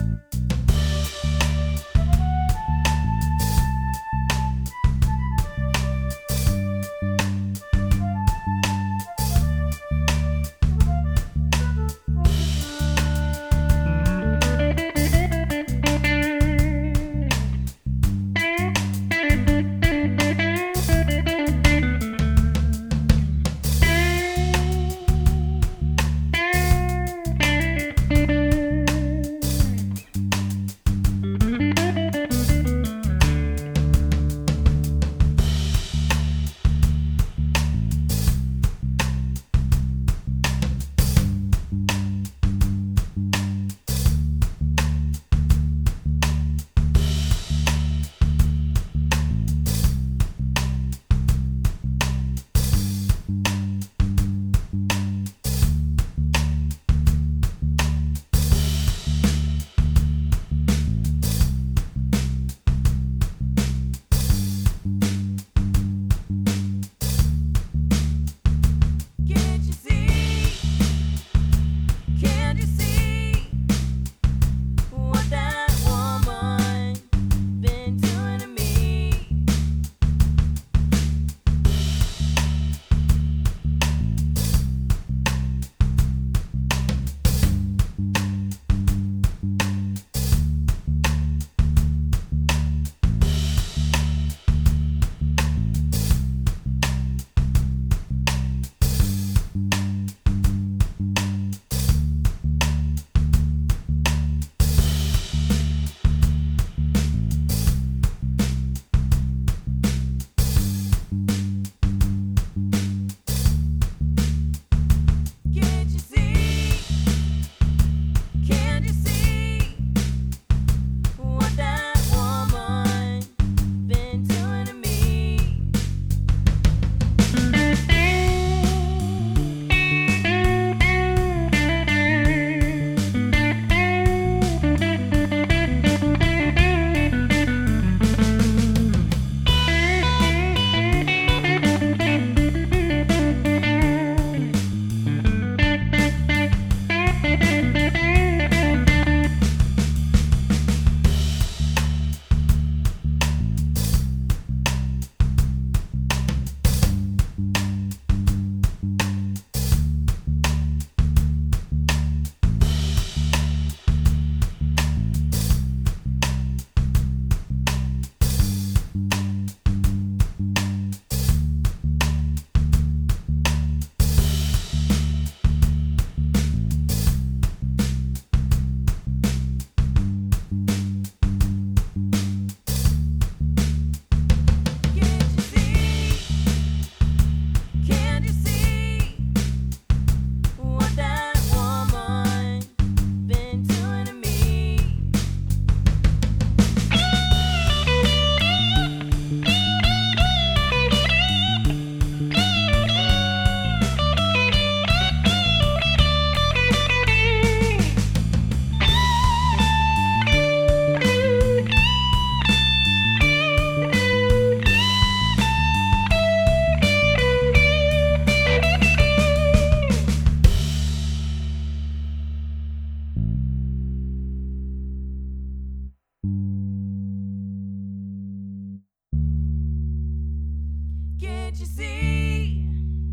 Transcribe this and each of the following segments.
Can't you see?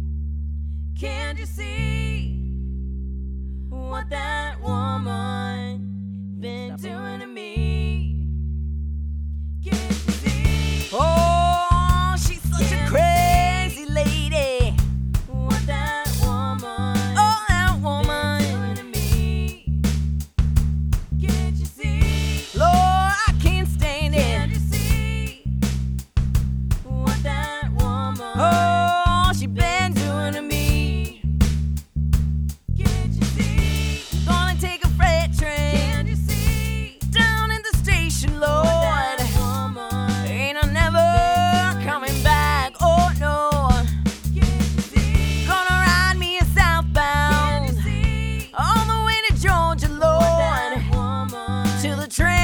Can't you see what that woman been doing to me? Can't you see? Oh, she's such a crazy lady. What that woman, Oh, that been woman. doing to me? Can't you see? Lord, I can't stand Can't it. you see what that woman, Oh, she been doing to me. can't you see? Gonna take a freight train Can't you see down in the station, what Lord. that woman, Ain't I never coming back? Oh no. can't you see? Gonna ride me a Can't southbound you see all the way to Georgia, what that Lord. woman, Till the train